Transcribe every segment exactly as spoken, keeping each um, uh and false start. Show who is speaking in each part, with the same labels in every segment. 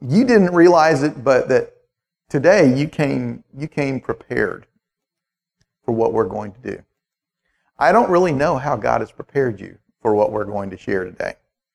Speaker 1: you didn't realize it, but that today you came you came prepared for what we're going to do. I don't really know how God has prepared you for what we're going to share today.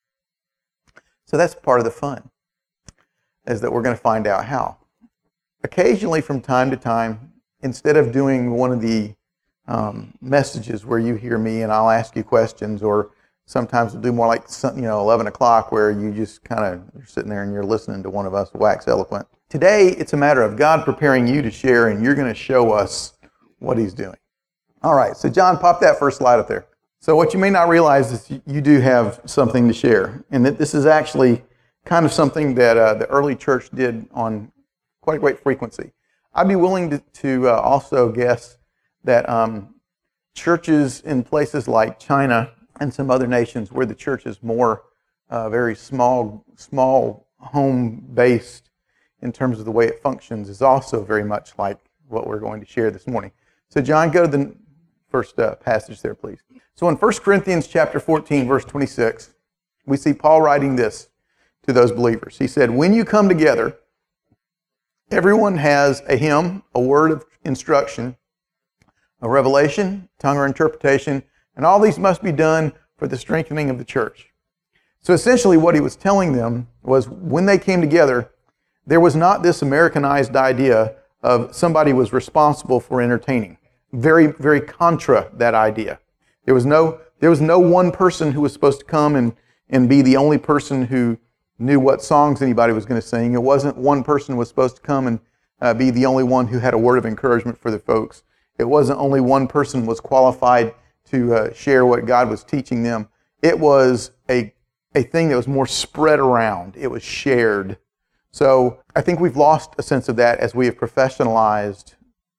Speaker 1: So that's part of the fun, is that we're going to find out how. Occasionally, from time to time, instead of doing one of the um, messages where you hear me and I'll ask you questions, or sometimes we'll do more like, you know, eleven o'clock where you just kind of you're sitting there and you're listening to one of us wax eloquent. Today, it's a matter of God preparing you to share, and you're going to show us what He's doing. All right, so John, pop that first slide up there. So what you may not realize is you do have something to share, and that this is actually kind of something that uh, the early church did on quite a great frequency. I'd be willing to, to uh, also guess that um, churches in places like China and some other nations where the church is more uh, very small, small home-based in terms of the way it functions, is also very much like what we're going to share this morning. So John, go to the first uh, passage there, please. So in First Corinthians chapter fourteen, verse twenty-six, we see Paul writing this to those believers. He said, when you come together, everyone has a hymn, a word of instruction, a revelation, tongue or interpretation, and all these must be done for the strengthening of the church. So essentially what he was telling them was when they came together, there was not this Americanized idea of somebody was responsible for entertaining. Very, very contra that idea. There was no there was no one person who was supposed to come and, and be the only person who knew what songs anybody was going to sing. It wasn't one person who was supposed to come and uh, be the only one who had a word of encouragement for the folks. It wasn't only one person was qualified to uh, share what God was teaching them. It was a, a thing that was more spread around. It was shared. So I think we've lost a sense of that as we have professionalized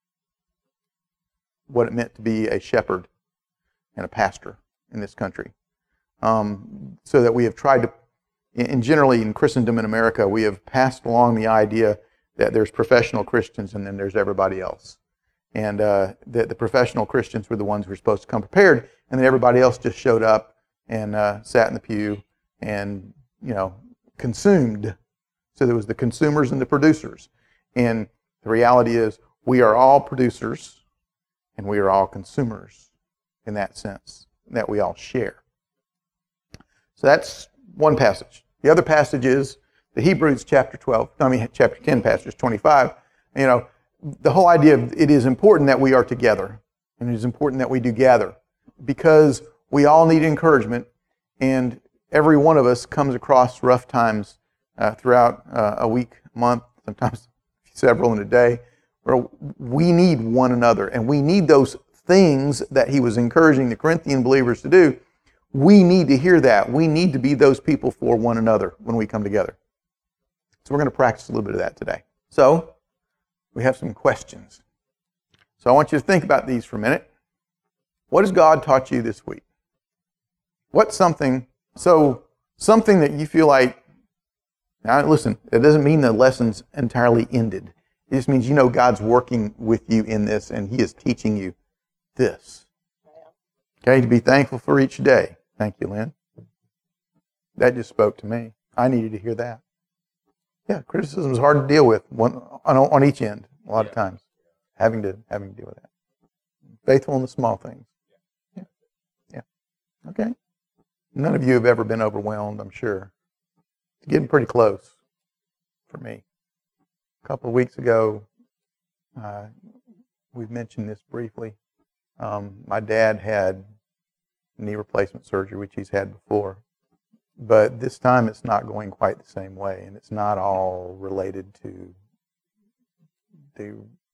Speaker 1: what it meant to be a shepherd and a pastor in this country. Um, so that we have tried to, and generally in Christendom in America, we have passed along the idea that there's professional Christians and then there's everybody else. And uh, that the professional Christians were the ones who were supposed to come prepared, and then everybody else just showed up and uh, sat in the pew and, you know, consumed. So there was the consumers and the producers. And the reality is we are all producers and we are all consumers in that sense, that we all share. So that's one passage. The other passage is the Hebrews chapter twelve, I mean chapter ten, passage twenty-five. You know, the whole idea of it is important that we are together, and it is important that we do gather, because we all need encouragement, and every one of us comes across rough times uh, throughout uh, a week, month, sometimes several in a day, where we need one another, and we need those things that he was encouraging the Corinthian believers to do. We need to hear that. We need to be those people for one another when we come together. So we're going to practice a little bit of that today. So we have some questions. So I want you to think about these for a minute. What has God taught you this week? What's something, so something that you feel like, now listen, it doesn't mean the lesson's entirely ended. It just means you know God's working with you in this and He is teaching you this. Okay, to be thankful for each day. Thank you, Lynn. That just spoke to me. I needed to hear that. Yeah, criticism is hard to deal with one, on, on each end, a lot of times, having to having to deal with that. Faithful in the small things. Yeah, yeah. Okay. None of you have ever been overwhelmed, I'm sure. It's getting pretty close for me. A couple of weeks ago, uh, we've mentioned this briefly. Um, my dad had knee replacement surgery, which he's had before. But this time it's not going quite the same way, and it's not all related to the